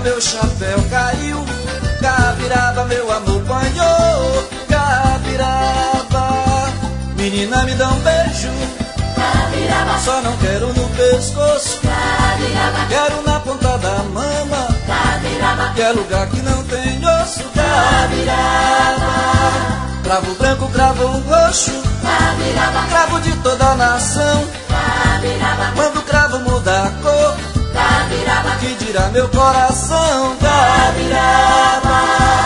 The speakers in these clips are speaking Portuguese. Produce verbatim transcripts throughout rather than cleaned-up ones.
meu chapéu caiu. Capiraba, meu amor banhou. Capiraba, menina me dá um beijo. Capiraba, só não quero no pescoço. Capiraba, quero na ponta da mama. Capiraba, que é lugar que não tem osso. Capiraba, cravo branco, cravo roxo. Capiraba, cravo de toda a nação. Capiraba, quando o cravo muda a cor, Capiraba, que dirá meu coração. Capiraba,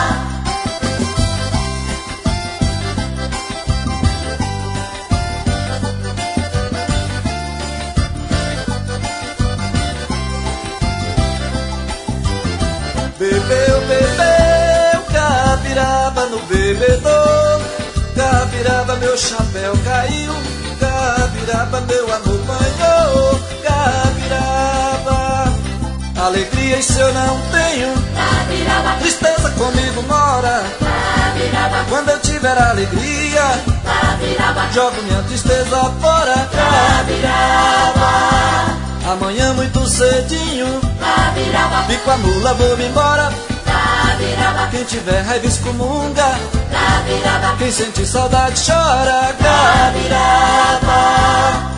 bebeu, bebeu, capiraba no bebedouro. Capiraba, meu chapéu caiu. Capiraba, meu amor banhou. Capiraba, alegria isso eu não tenho. Capiraba, tristeza comigo mora. Capiraba, quando eu tiver alegria, Capiraba, jogo minha tristeza fora. Capiraba, amanhã muito cedinho, Capiraba, fico a mula, vou-me embora. Capiraba, quem tiver raiva excomunga. Capiraba, quem sente saudade chora. Capiraba,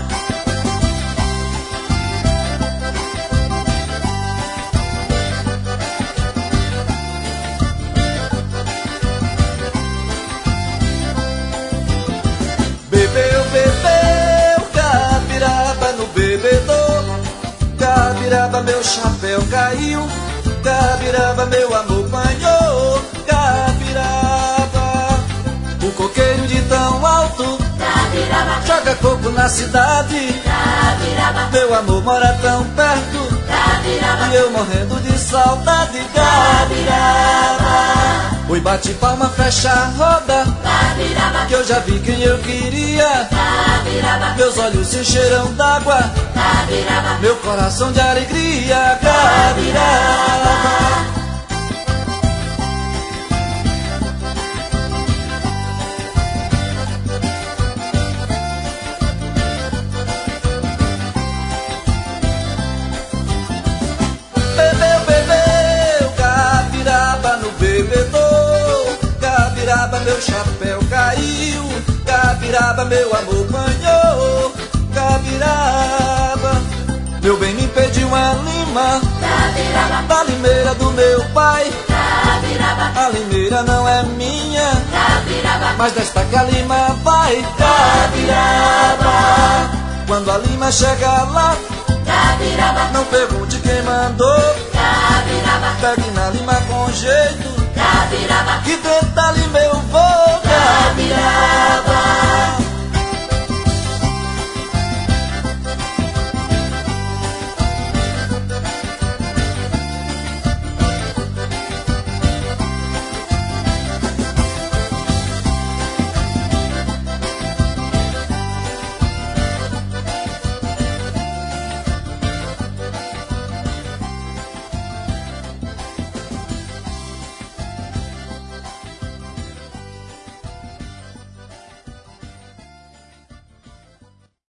bebeu, bebeu, capiraba no bebedouro. Capiraba, meu chapéu caiu. Capiraba, meu amor banhou. Capiraba, o coqueiro de tão alto. Capiraba, joga coco na cidade. Capiraba, meu amor mora tão perto. Capiraba, e eu morrendo de saudade. Capiraba, oi, bate palma, fecha a roda. Capiraba, que eu já vi quem eu queria. Capiraba, meus olhos se encheram d'água. Capiraba, meu coração de alegria. Capiraba, bebeu, bebeu, capiraba no bebedouro. Capiraba, meu chapéu caiu. Capiraba, meu amor banhou. Capiraba, meu bem me pediu uma lima. Capiraba, da limeira do meu pai. Capiraba, a limeira não é minha. Capiraba, mas desta que a lima vai. Capiraba, quando a lima chega lá, Capiraba, não pergunte quem mandou. Capiraba, pegue na lima com jeito. Capiraba, que dentro da lima eu